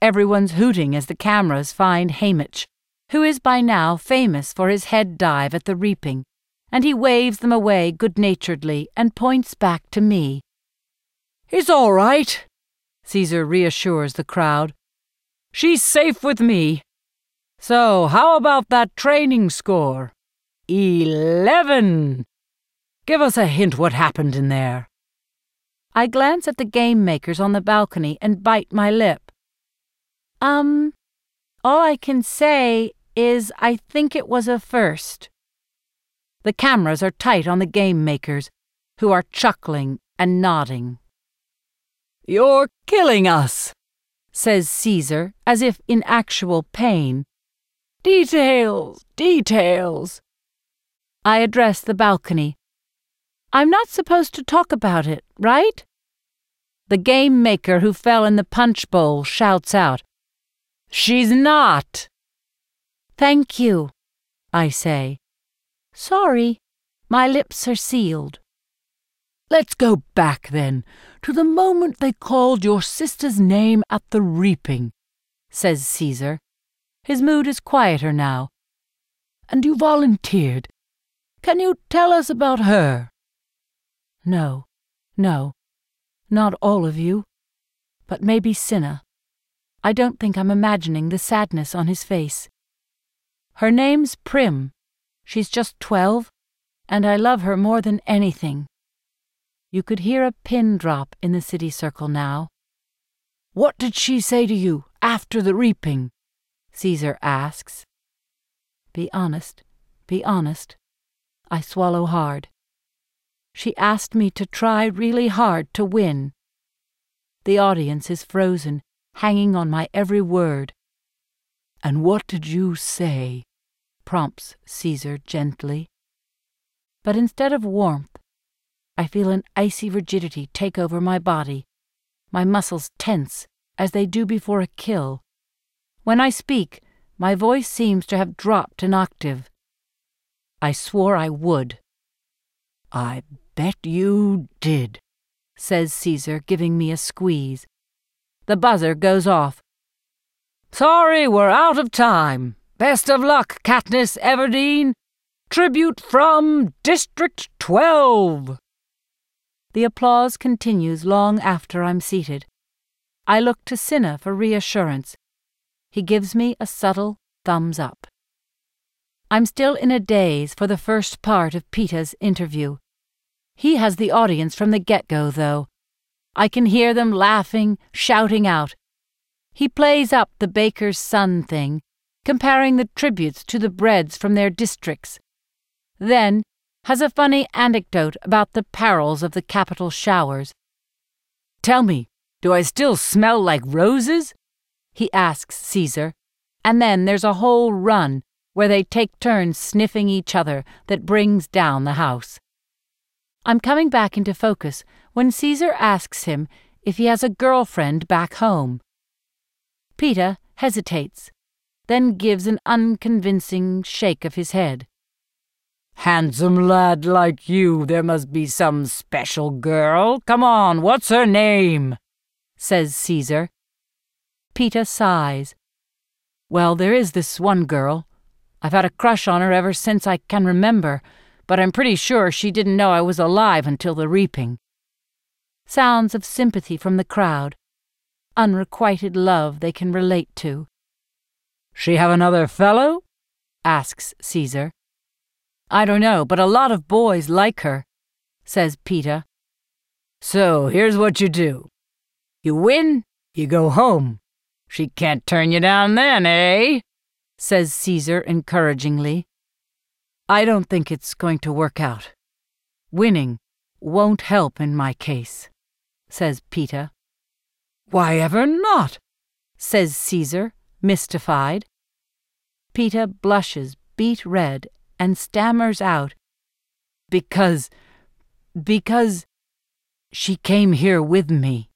Everyone's hooting as the cameras find Haymitch, who is by now famous for his head dive at the reaping, and he waves them away good-naturedly and points back to me. "It's all right," Caesar reassures the crowd. "She's safe with me. So, how about that training score? 11. Give us a hint what happened in there." I glance at the game makers on the balcony and bite my lip. All I can say is I think it was a first. The cameras are tight on the game makers, who are chuckling and nodding. "You're killing us," says Caesar, as if in actual pain. "Details, details." I address the balcony. I'm not supposed to talk about it, right? The game maker who fell in the punch bowl shouts out, "She's not." "Thank you," I say. "Sorry, my lips are sealed." "Let's go back, then, to the moment they called your sister's name at the reaping," says Caesar. His mood is quieter now. "And you volunteered. Can you tell us about her?" No, not all of you, but maybe Cinna. I don't think I'm imagining the sadness on his face. Her name's Prim. She's just 12, and I love her more than anything. You could hear a pin drop in the city circle now. "What did she say to you after the reaping?" Caesar asks. Be honest. I swallow hard. She asked me to try really hard to win. The audience is frozen, hanging on my every word. "And what did you say?" prompts Caesar gently. But instead of warmth, I feel an icy rigidity take over my body. My muscles tense, as they do before a kill. When I speak, my voice seems to have dropped an octave. I swore I would. "I bet you did," says Caesar, giving me a squeeze. The buzzer goes off. "Sorry, we're out of time. Best of luck, Katniss Everdeen. Tribute from District 12. The applause continues long after I'm seated. I look to Cinna for reassurance. He gives me a subtle thumbs up. I'm still in a daze for the first part of Peeta's interview. He has the audience from the get-go, though. I can hear them laughing, shouting out. He plays up the baker's son thing, comparing the tributes to the breads from their districts. Then has a funny anecdote about the perils of the capital showers. "Tell me, do I still smell like roses?" he asks Caesar, and then there's a whole run where they take turns sniffing each other that brings down the house. I'm coming back into focus when Caesar asks him if he has a girlfriend back home. Peeta hesitates, then gives an unconvincing shake of his head. "Handsome lad like you, there must be some special girl. Come on, what's her name?" says Caesar. Peeta sighs. "Well, there is this one girl. I've had a crush on her ever since I can remember, but I'm pretty sure she didn't know I was alive until the reaping." Sounds of sympathy from the crowd. Unrequited love they can relate to. "She have another fellow?" asks Caesar. "I don't know, but a lot of boys like her," says Peeta. "So here's what you do. You win, you go home. She can't turn you down then, eh?" says Caesar encouragingly. "I don't think it's going to work out. Winning won't help in my case," says Peeta. "Why ever not?" says Caesar, mystified. Peeta blushes beet red and stammers out, Because she came here with me."